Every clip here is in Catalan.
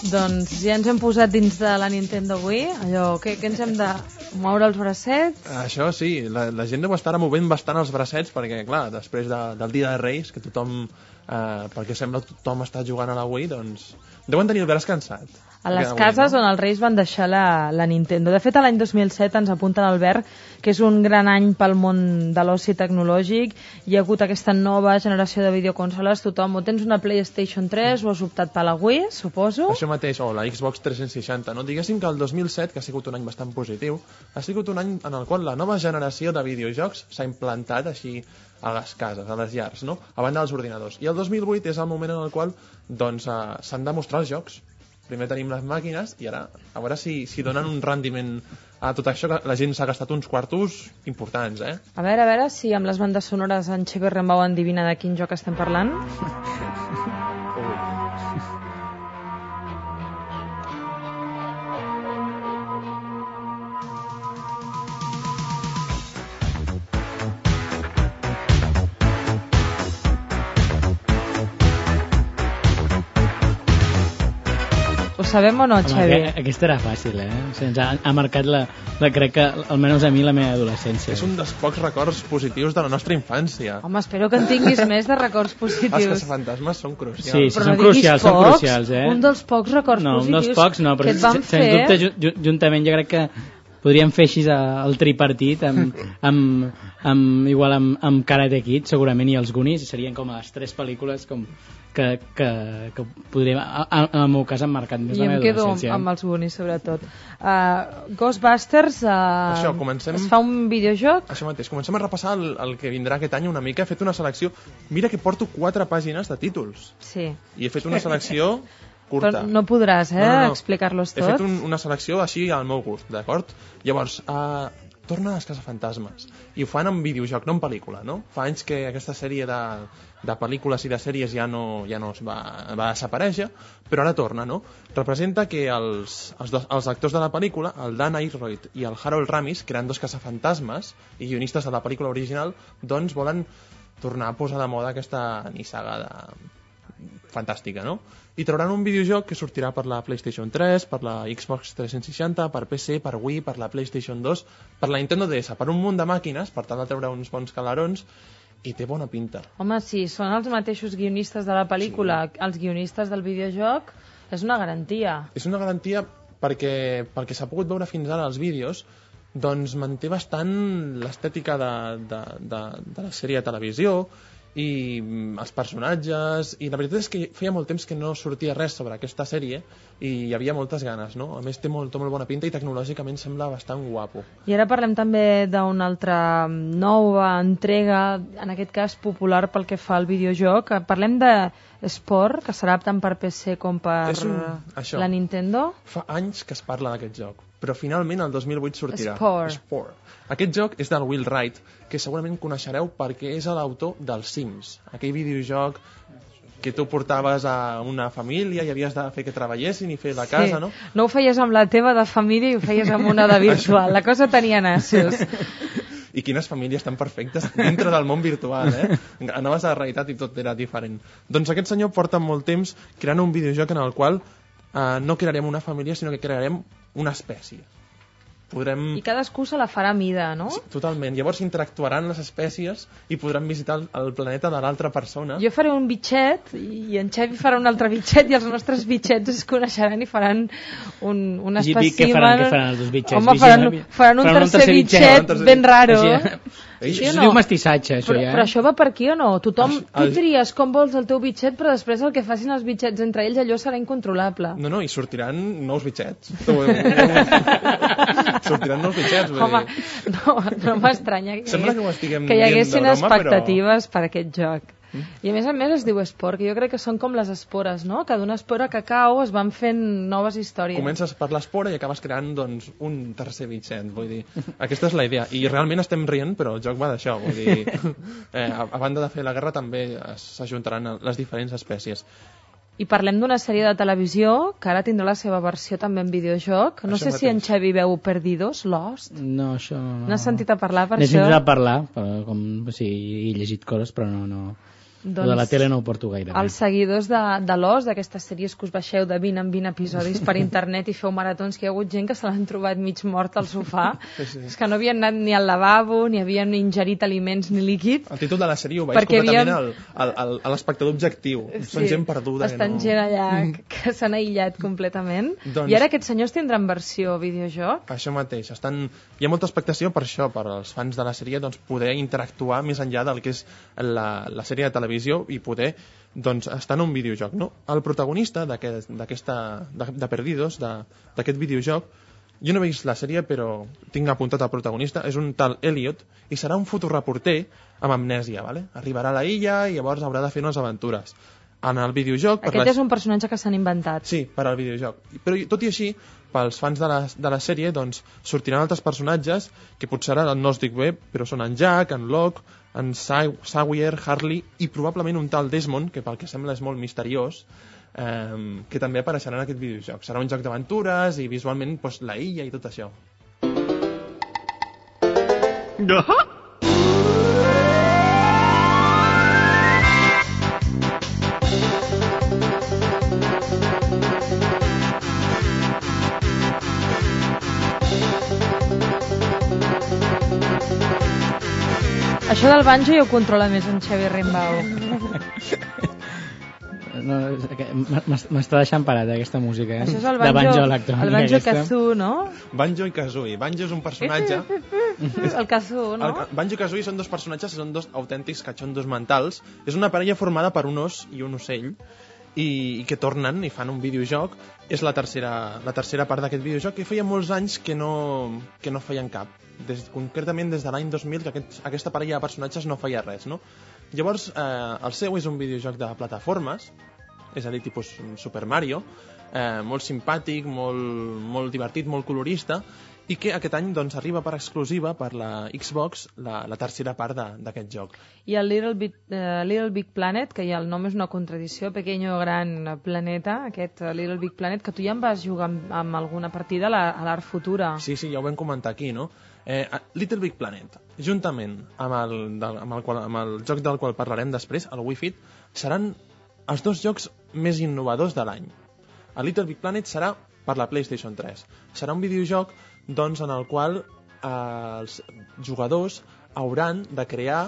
Doncs ja ens hem posat dins de la Nintendo Wii. Allò, què ens hem de moure els bracets? Això sí, la gent deu estar movent bastant els bracets perquè, clar, després del dia de Reis, que tothom, perquè sembla que tothom està jugant a la Wii, doncs deuen tenir el braç cansat. A les cases on els Reis van deixar la Nintendo. De fet, a l'any 2007 ens apunta l'Albert que és un gran any pel món de l'oci tecnològic. Hi ha hagut aquesta nova generació de videoconsoles. Tothom, o tens una PlayStation 3 o has optat per la Wii, suposo. Això mateix, o la Xbox 360. No? Diguéssim que el 2007, que ha sigut un any bastant positiu, ha sigut un any en el qual la nova generació de videojocs s'ha implantat així a les cases, a les llars, no? A banda dels ordinadors. I el 2008 és el moment en el qual doncs, s'han de mostrar els jocs. Primer tenim les màquines i ara a veure si donen un rendiment a tot això, que la gent s'ha gastat uns quartos importants, eh? A veure si amb les bandes sonores en Xevi Rembau endivina de quin joc estem parlant. Ho sabem o no, Xavi? Aquesta era fàcil, eh? O sigui, ens ha marcat crec que, almenys a mi, la meva adolescència. És un dels pocs records positius de la nostra infància. Home, espero que en tinguis més de records positius. Els caçafantasmes són crucials. Sí, són crucials, eh? Un dels pocs records positius un dels pocs no, però que et van fer... Sens dubte, juntament jo crec que podríem fer així el tripartit igual amb Karate Kid, segurament, i els Goonies, serien com les tres pel·lícules que podríem, en el meu cas, han marcat més la meva adolescència. I em quedo amb els Goonies, sobretot. Ghostbusters, es fa un videojoc? Això mateix, comencem a repassar el que vindrà aquest any una mica. He fet una selecció, mira que porto 4 pàgines de títols. Sí. I he fet una selecció curta. Però no podràs, no. Explicar-los tots. He fet una selecció així al meu gust, d'acord? Llavors, tornen els caçafantasmes. I ho fan en videojoc, no en pel·lícula, no? Fa anys que aquesta sèrie de pel·lícules i de sèries ja no es va desaparèixer, però ara torna, no? Representa que els actors de la pel·lícula, el Dan Aykroyd i el Harold Ramis, que eren 2 caçafantasmes i guionistes de la pel·lícula original, doncs volen tornar a posar de moda aquesta nissaga fantàstica, no? I trauran un videojoc que sortirà per la PlayStation 3, per la Xbox 360, per PC, per Wii, per la PlayStation 2, per la Nintendo DS, per un munt de màquines, per tal de treure uns bons calarons, i té bona pinta. Home, sí, són els mateixos guionistes de la pel·lícula, sí. Els guionistes del videojoc, és una garantia. És una garantia perquè s'ha pogut veure fins ara als vídeos, doncs manté bastant l'estètica de la sèrie de televisió, i els personatges, i la veritat és que feia molt temps que no sortia res sobre aquesta sèrie i hi havia moltes ganes, no? A més té molt bona pinta i tecnològicament sembla bastant guapo. I ara parlem també d'una altra nova entrega, en aquest cas popular pel que fa al videojoc. Parlem de Spore, que serà tant per PC com per la Nintendo. Fa anys que es parla d'aquest joc, però finalment el 2008 sortirà. Spore. Aquest joc és del Will Wright, que segurament coneixereu perquè és l'autor dels Sims, aquell videojoc que tu portaves a una família i havies de fer que treballessin i fer la casa, no? No ho feies amb la teva de família i ho feies amb una de virtual. La cosa tenia nassos. I quines famílies tan perfectes dintre del món virtual, eh? Anaves a la realitat i tot era diferent. Doncs aquest senyor porta molt temps creant un videojoc en el qual no crearem una família, sinó que crearem una espècie. I cadascú se la farà a mida, no? Sí, totalment. Llavors interactuaran les espècies i podran visitar el planeta de l'altra persona. Jo faré un bitxet i en Xavi farà un altre bitxet i els nostres bitxets es coneixeran i faran un espècimen. Què faran els dos bitxets? Home, faran un tercer bitxet ben raro. Això diu mestissatge, això ja. Però això va per aquí o no? Tothom, tu tries com vols el teu bitxet, però després el que facin els bitxets entre ells, allò serà incontrolable. No, i sortiran nous bitxets. Sortiran nous bitxets. Home, no m'estranya que hi haguessin expectatives per aquest joc. I a més es diu esport, que jo crec que són com les espores, no? Que d'una espora que cau es van fent noves històries. Comences per l'espora i acabes creant doncs, un tercer bitxet, vull dir. Aquesta és la idea. I realment estem rient, però el joc va d'això, vull dir. A banda de fer la guerra també s'ajuntaran les diferents espècies. I parlem d'una sèrie de televisió que ara tindrà la seva versió també en videojoc. No sé si en Xavi veu Perdidos, Lost. No, això no. No has sentit a parlar per això? N'he sentit a parlar, he llegit coses, però no. de la tele no ho porto gaire. Els seguidors de l'Os, d'aquestes sèries que us baixeu de 20 en 20 episodis per internet i feu maratons, que hi ha hagut gent que se l'han trobat mig mort al sofà. Sí. És que no havien anat ni al lavabo, ni havien ingerit aliments ni líquid. El títol de la sèrie ho veig completament a l'espectador objectiu. Sí, són gent perduda. Estan gent allà que s'han aïllat completament. Doncs, i ara aquests senyors tindran versió videojoc? Això mateix. Hi ha molta expectació per això, per als fans de la sèrie, doncs, poder interactuar més enllà del que és la sèrie de televisió i poder doncs, estar en un videojoc, no? El protagonista de Perdidos, d'aquest videojoc, jo no he vist la sèrie, però tinc apuntat el protagonista, és un tal Elliot, i serà un fotoreporter amb amnèsia, ¿vale? Arribarà a la illa i llavors haurà de fer unes aventures. En el videojoc... Aquest és un personatge que s'han inventat. Sí, per al videojoc. Però tot i així, pels fans de la sèrie, doncs, sortiran altres personatges que potser ara no els dic bé, però són en Jack, en Locke, en Sawyer, Harley i probablement un tal Desmond, que pel que sembla és molt misteriós, que també apareixerà en aquest videojoc. Serà un joc d'aventures i visualment doncs, la illa i tot això. Això del banjo ja ho controla més en Xavi Rimbau. No, m'està deixant parat aquesta música, Això és el de banjo electrònica. El banjo Kazoo, no? Banjo i Kazooie. Banjo és un personatge... El Kazoo, no? Banjo i Kazooie són dos personatges, són dos autèntics catxondos mentals. És una parella formada per un os i un ocell i que tornen i fan un videojoc. És la tercera part d'aquest videojoc que feia molts anys que no feien cap. Concretament des de l'any 2000 que aquesta parella de personatges no feia res, no? Llavors, el seu és un videojoc de plataformes, és a dir, tipus Super Mario, molt simpàtic, molt divertit, molt colorista, i que aquest any doncs, arriba per exclusiva per la Xbox la tercera part d'aquest joc. I el Little Big Planet, que ja el nom és una contradicció, Pequeño Gran Planeta, aquest Little Big Planet, que tu ja en vas jugar amb alguna partida a l'Art Futura. Sí, ja ho vam comentar aquí, no? Little Big Planet, juntament amb el joc del qual parlarem després, el Wii Fit, seran els dos jocs més innovadors de l'any. El Little Big Planet serà per la PlayStation 3. Serà un videojoc doncs, en el qual els jugadors hauran de crear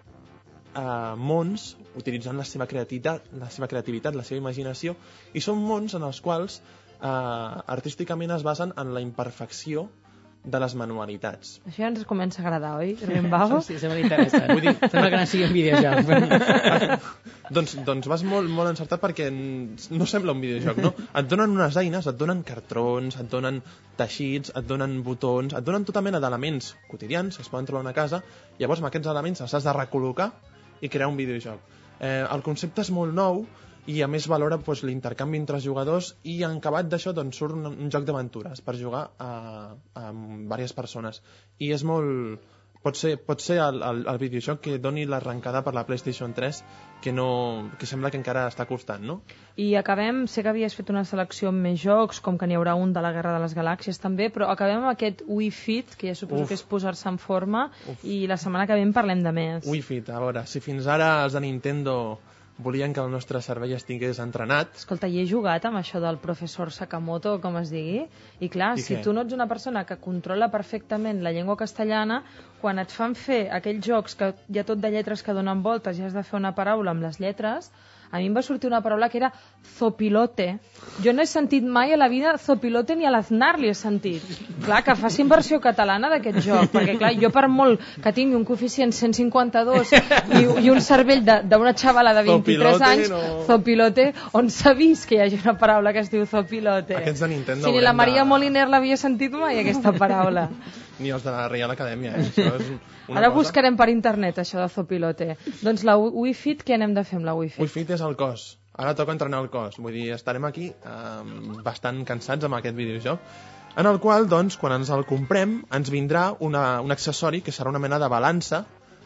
mons utilitzant la seva creativitat, la seva imaginació, i són mons en els quals artísticament es basen en la imperfecció de les manualitats. Això ja ens comença a agradar, oi, Rimbau? Sí, sembla interessant. Vull dir, sembla que no sigui un videojoc. doncs vas molt encertat perquè no sembla un videojoc, no? Et donen unes eines, et donen cartrons, et donen teixits, et donen botons, et donen tota mena d'elements quotidians que es poden trobar a una casa, i llavors amb aquests elements els has de recol·locar i crear un videojoc. El concepte és molt nou i a més valora doncs, l'intercanvi entre jugadors, i en acabat d'això doncs, surt un joc d'aventures per jugar amb diverses persones, i és molt... pot ser el videojoc que doni l'arrencada per la PlayStation 3 que sembla que encara està costant, no? I acabem, sé que havies fet una selecció amb més jocs, com que n'hi haurà un de la Guerra de les Galàxies també, però acabem amb aquest Wii Fit, que ja suposo que és posar-se en forma. I la setmana que ve en parlem de més. Wii Fit, a veure, si fins ara els de Nintendo volien que el nostre cervell estigués entrenat... Escolta, hi he jugat amb això del professor Sakamoto, com es digui, i clar, si tu no ets una persona que controla perfectament la llengua castellana, quan et fan fer aquells jocs que hi ha tot de lletres que donen voltes i has de fer una paraula amb les lletres, a mi em va sortir una paraula que era zopilote. Jo no he sentit mai a la vida zopilote, ni a l'Aznar li he sentit. Clar, que facin versió catalana d'aquest joc, perquè clar, jo per molt que tingui un coeficient 152 i un cervell d'una xavala de 23 anys, zopilote, on s'ha vist que hi hagi una paraula que es diu zopilote? Aquests de Nintendo... Si ni la Maria Moliner l'havia sentit mai, aquesta paraula. Ni els de la Reial Acadèmia, Això és Ara buscarem per internet, això de zopilote. Doncs la Wii Fit, què anem de fer amb la Wii Fit? Wii Fit és el cos. Ara toca entrenar el cos. Vull dir, estarem aquí bastant cansats amb aquest videojoc, en el qual, doncs, quan ens el comprem, ens vindrà un accessori que serà una mena de balança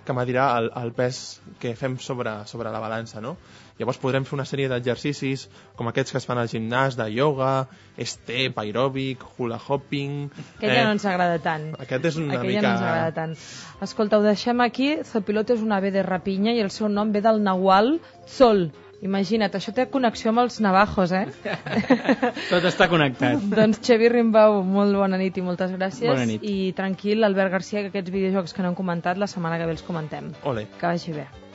que medirà el pes que fem sobre la balança, no? Llavors podrem fer una sèrie d'exercicis com aquests que es fan al gimnàs, de ioga, step, aeròbic, hula hopping... Aquest ja no ens agrada tant. Aquest és una mica... ja no ens agrada tant. Escolta, ho deixem aquí. Zopilote és un ave de rapinya i el seu nom ve del nahual Tzol. Imagina't, això té connexió amb els navajos, Tot està connectat. Doncs Xavi Rimbau, molt bona nit i moltes gràcies. Bona nit. I tranquil, Albert Garcia, que aquests videojocs que no hem comentat, la setmana que ve els comentem. Ole. Que vagi bé.